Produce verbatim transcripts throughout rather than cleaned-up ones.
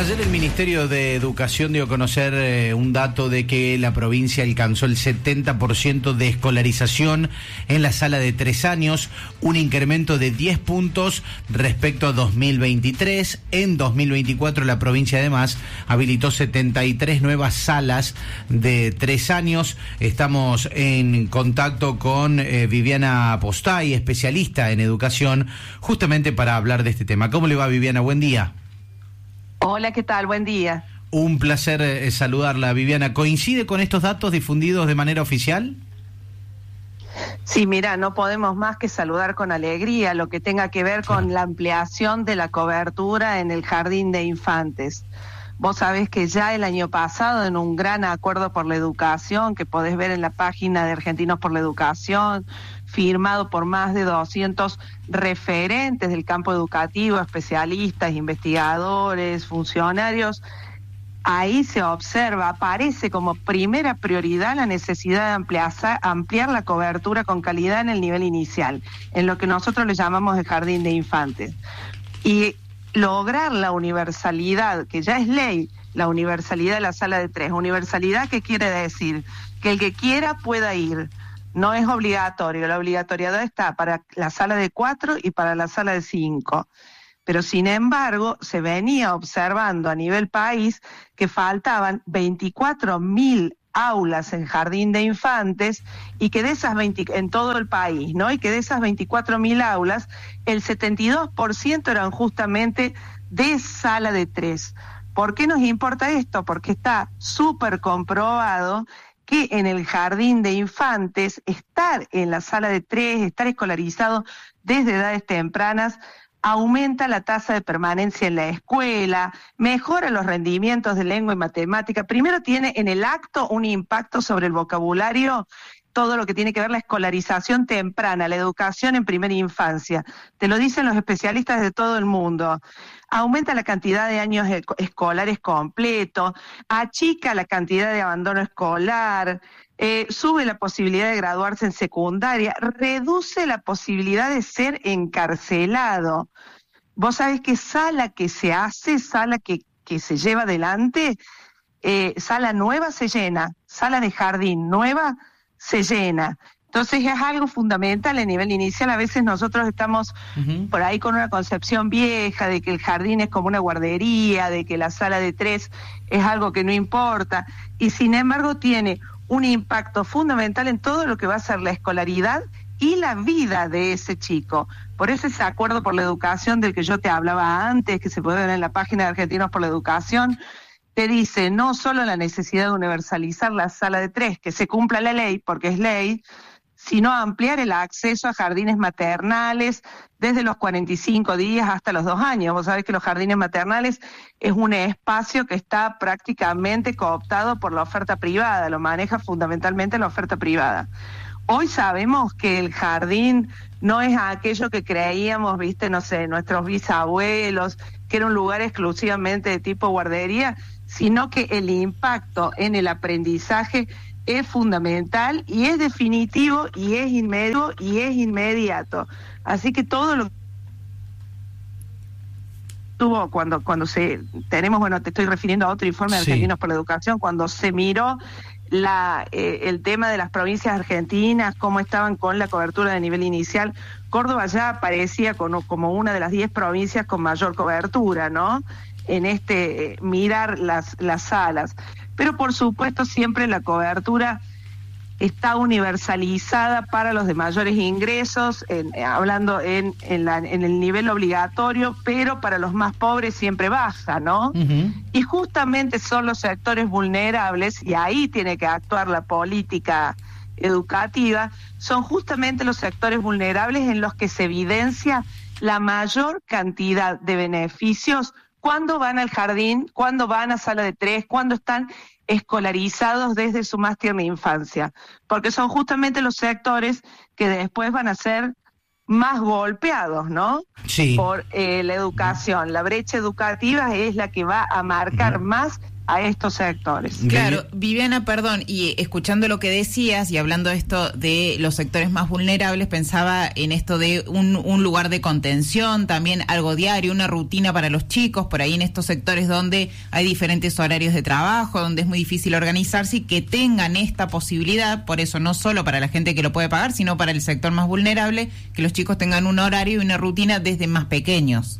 Ayer el Ministerio de Educación dio a conocer eh, un dato de que la provincia alcanzó el setenta por ciento de escolarización en la sala de tres años, un incremento de diez puntos respecto a dos mil veintitrés. En dos mil veinticuatro la provincia además habilitó setenta y tres nuevas salas de tres años. Estamos en contacto con eh, Viviana Postay, especialista en educación, justamente para hablar de este tema. ¿Cómo le va, Viviana? Buen día. Hola, ¿qué tal? Buen día. Un placer eh, saludarla, Viviana. ¿Coincide con estos datos difundidos de manera oficial? Sí, mira, no podemos más que saludar con alegría lo que tenga que ver con la ampliación de la cobertura en el jardín de infantes. Vos sabés que ya el año pasado, en un gran acuerdo por la educación, que podés ver en la página de Argentinos por la Educación, firmado por más de doscientos referentes del campo educativo, especialistas, investigadores, funcionarios, ahí se observa, aparece como primera prioridad la necesidad de ampliar, ampliar la cobertura con calidad en el nivel inicial, en lo que nosotros le llamamos el jardín de infantes. Y lograr la universalidad, que ya es ley, la universalidad de la sala de tres. Universalidad, ¿qué quiere decir? Que el que quiera pueda ir. No es obligatorio, la obligatoriedad está para la sala de cuatro y para la sala de cinco. Pero sin embargo, se venía observando a nivel país que faltaban veinticuatro mil aulas en jardín de infantes y que de esas veinte, en todo el país, ¿no? Y que de esas veinticuatro mil aulas, el setenta y dos por ciento eran justamente de sala de tres. ¿Por qué nos importa esto? Porque está súper comprobado que en el jardín de infantes, estar en la sala de tres, estar escolarizado desde edades tempranas, aumenta la tasa de permanencia en la escuela, mejora los rendimientos de lengua y matemática. Primero tiene en el acto un impacto sobre el vocabulario, todo lo que tiene que ver la escolarización temprana, la educación en primera infancia. Te lo dicen los especialistas de todo el mundo. Aumenta la cantidad de años escolares completos, achica la cantidad de abandono escolar, eh, sube la posibilidad de graduarse en secundaria, reduce la posibilidad de ser encarcelado. Vos sabés que sala que se hace, sala que, que se lleva adelante, eh, sala nueva se llena, sala de jardín nueva se llena. Entonces es algo fundamental a nivel inicial. A veces nosotros estamos uh-huh. por ahí con una concepción vieja de que el jardín es como una guardería, de que la sala de tres es algo que no importa, y sin embargo tiene un impacto fundamental en todo lo que va a ser la escolaridad y la vida de ese chico. Por eso ese acuerdo por la educación del que yo te hablaba antes, que se puede ver en la página de Argentinos por la Educación, te dice no solo la necesidad de universalizar la sala de tres, que se cumpla la ley, porque es ley, sino ampliar el acceso a jardines maternales desde los cuarenta y cinco días hasta los dos años. Vos sabés que los jardines maternales es un espacio que está prácticamente cooptado por la oferta privada, lo maneja fundamentalmente la oferta privada. Hoy sabemos que el jardín no es aquello que creíamos, viste, no sé, nuestros bisabuelos, que era un lugar exclusivamente de tipo guardería, sino que el impacto en el aprendizaje es fundamental y es definitivo y es inmediato y es inmediato. Así que todo lo tuvo cuando cuando se tenemos, bueno, te estoy refiriendo a otro informe de sí. Argentinos por la Educación, cuando se miró la eh, el tema de las provincias argentinas, cómo estaban con la cobertura de nivel inicial, Córdoba ya aparecía como, como una de las diez provincias con mayor cobertura, ¿no? En este eh, mirar las las salas. Pero por supuesto siempre la cobertura está universalizada para los de mayores ingresos, en, hablando en, en, la, en el nivel obligatorio, pero para los más pobres siempre baja, ¿no? Uh-huh. Y justamente son los sectores vulnerables, y ahí tiene que actuar la política educativa, son justamente los sectores vulnerables en los que se evidencia la mayor cantidad de beneficios cuando van al jardín, cuando van a sala de tres, cuando están escolarizados desde su más tierna infancia, porque son justamente los sectores que después van a ser más golpeados, ¿no? Sí. Por eh, la educación. La brecha educativa es la que va a marcar uh-huh. más a estos sectores. Claro, Viviana, perdón, y escuchando lo que decías y hablando de esto de los sectores más vulnerables, pensaba en esto de un, un lugar de contención, también algo diario, una rutina para los chicos, por ahí en estos sectores donde hay diferentes horarios de trabajo, donde es muy difícil organizarse, y que tengan esta posibilidad, por eso no solo para la gente que lo puede pagar, sino para el sector más vulnerable, que los chicos tengan un horario y una rutina desde más pequeños.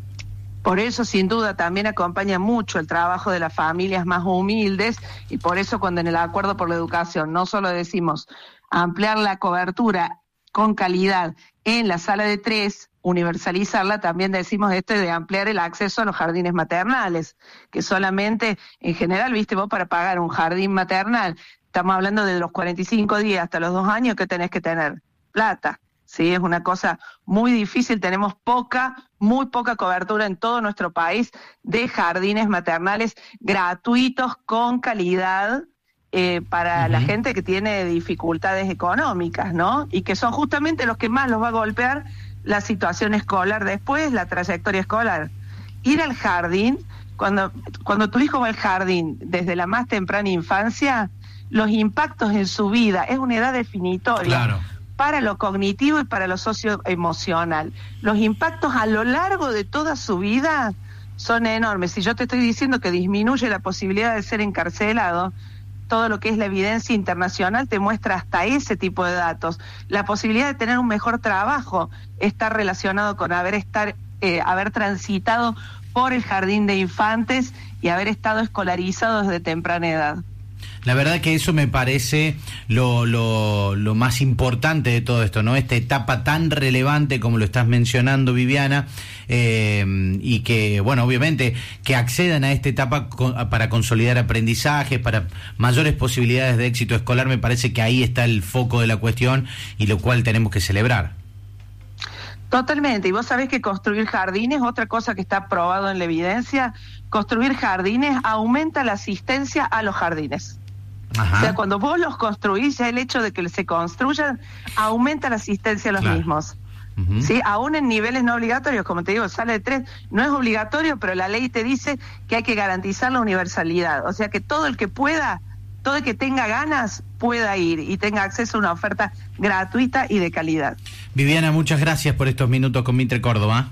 Por eso, sin duda, también acompaña mucho el trabajo de las familias más humildes, y por eso cuando en el Acuerdo por la Educación no solo decimos ampliar la cobertura con calidad en la sala de tres, universalizarla, también decimos esto de ampliar el acceso a los jardines maternales, que solamente, en general, viste, vos para pagar un jardín maternal, estamos hablando de los cuarenta y cinco días hasta los dos años que tenés que tener plata. Sí, es una cosa muy difícil, tenemos poca, muy poca cobertura en todo nuestro país de jardines maternales gratuitos con calidad eh, para uh-huh. la gente que tiene dificultades económicas, ¿no? Y que son justamente los que más los va a golpear la situación escolar después, la trayectoria escolar. Ir al jardín, cuando, cuando tu hijo va al jardín desde la más temprana infancia, los impactos en su vida, es una edad definitoria. Claro. Para lo cognitivo y para lo socioemocional. Los impactos a lo largo de toda su vida son enormes. Si yo te estoy diciendo que disminuye la posibilidad de ser encarcelado, todo lo que es la evidencia internacional te muestra hasta ese tipo de datos. La posibilidad de tener un mejor trabajo está relacionado con haber, estar, eh, haber transitado por el jardín de infantes y haber estado escolarizado desde temprana edad. La verdad que eso me parece lo, lo, lo más importante de todo esto, ¿no? Esta etapa tan relevante como lo estás mencionando, Viviana, eh, y que, bueno, obviamente, que accedan a esta etapa con, para consolidar aprendizajes, para mayores posibilidades de éxito escolar, me parece que ahí está el foco de la cuestión y lo cual tenemos que celebrar. Totalmente, y vos sabés que construir jardines, otra cosa que está probado en la evidencia, construir jardines aumenta la asistencia a los jardines. Ajá. O sea, cuando vos los construís, ya el hecho de que se construyan aumenta la asistencia a los claro. mismos. Uh-huh. ¿Sí? Aún en niveles no obligatorios, como te digo, sala de tres no es obligatorio, pero la ley te dice que hay que garantizar la universalidad. O sea, que todo el que pueda, todo el que tenga ganas, pueda ir y tenga acceso a una oferta gratuita y de calidad. Viviana, muchas gracias por estos minutos con Mitre Córdoba.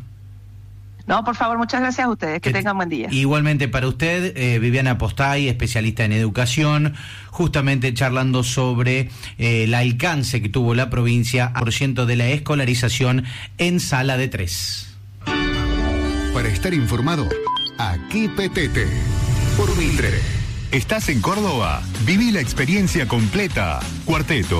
No, por favor, muchas gracias a ustedes, que, que tengan buen día. Igualmente para usted, eh, Viviana Postay, especialista en educación, justamente charlando sobre eh, el alcance que tuvo la provincia por ciento de la escolarización en sala de tres. Para estar informado, aquí Petete, por Mitre. ¿Estás en Córdoba? Viví la experiencia completa. Cuarteto,